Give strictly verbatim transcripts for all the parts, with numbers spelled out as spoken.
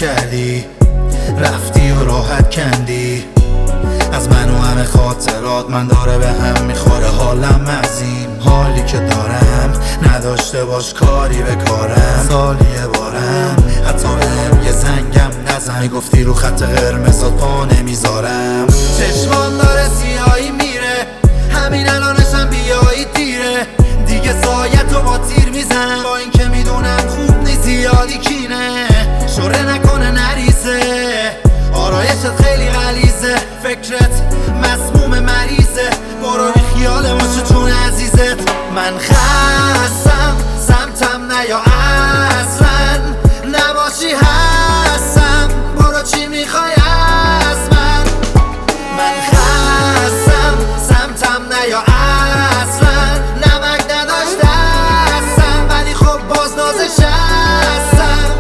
کردی، رفتی و راحت کندی از من و همه خاطرات. من داره به هم میخوره حالم از این حالی که دارم، نداشته باش کاری به کارم. سالیه بارم حتی بهم یه زنگم نزن، میگفتی رو خط قرمزات پا نمیذارم. چشمان داره سیاهی میره، همین الانشم بیایی دیره دیگه. سایت رو با تیر میزنم با این که میدونم خوب نیست زیادی کینه. شوره نکنه نریزه، آرایشت خیلی غلیظه، فکرت مسموم مریضه. برو بی خیال باشه چون عزیزت. من خستم سمتم نیا اصلا، نباشی هستم برو چی میخوای از من. من خستم سمتم نیا اصلا، نمک نداشته هستم ولی خب باز نازش هستم.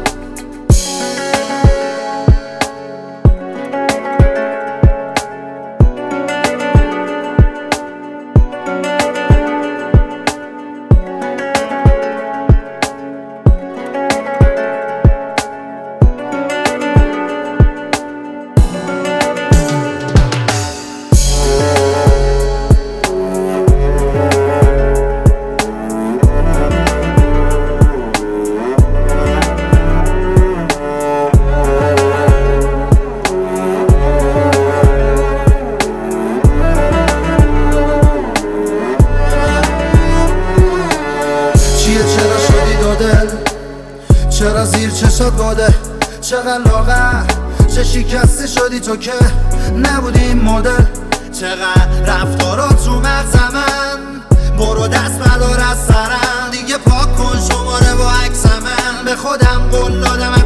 چرا زیر چشات باده، چقدر لاغر، چه شکسته شدی تو که نبودی این مدل. چقدر رفتارات رو مغز من، برو دست بردار از سرم دیگه، پاک کن شماره با عکس من. به خودم قول دادم